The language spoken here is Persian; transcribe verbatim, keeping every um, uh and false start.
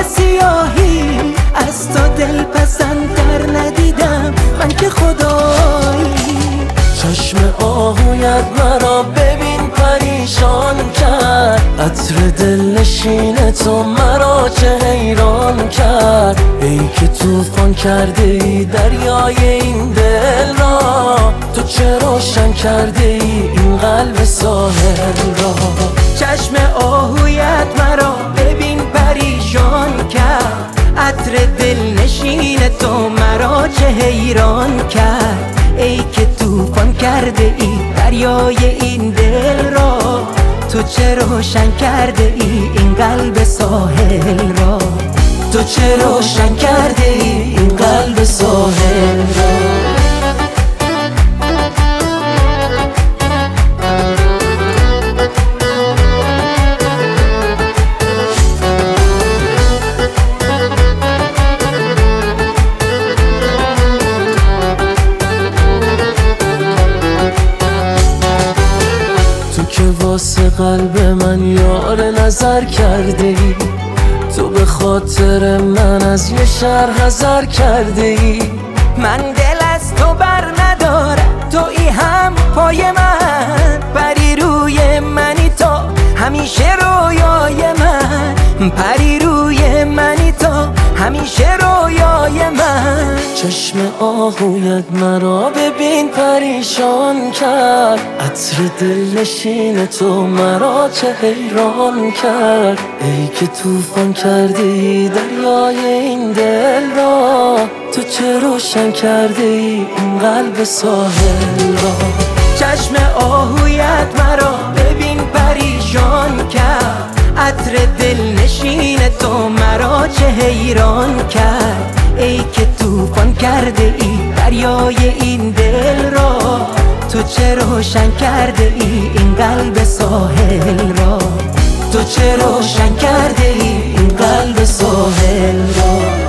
سیاهی از تو دل پسندتر ندیدم من که خدایی. چشم آهویت مرا ببین پریشان کرد، عطر دلنشین تو مرا چه حیران کرد. ای که طوفان کرده ای دریای این دل را، تو چه روشن کرده ای این قلب ساحل را. چشم آهویت مرا ببین پریشان کرد، عطر دلنشین تو مرا چه حیران کرد. ای که طوفان کرده ای دریای این دل را، تو چه روشن کرده ای این قلب ساحل را. تو چه روشن کرده ای این قلب ساحل را. که واسه قلب من یار نظر کرده ای، تو به خاطر من از یه شهر حذر کرده ای. من دل از تو بر ندارم، تویی هم پای من، پری روی منی تو همیشه رویای من، پری روی منی تو همیشه رویای من. چشم آهویت مرا ببین پریشان کرد، عطر دلنشین تو مرا چه حیران کرد. ای که طوفان کرده ای دریای این دل را، تو چه روشن کرده ای این قلب ساحل را. چشم آهویت مرا ببین پریشان کرد، عطر دلنشین تو مرا چه حیران کرد. ای که طوفان کرده ای دریای این دل را، تو چه روشن کرده ای این قلب ساحل را. تو چه روشن کرده ای این قلب ساحل را.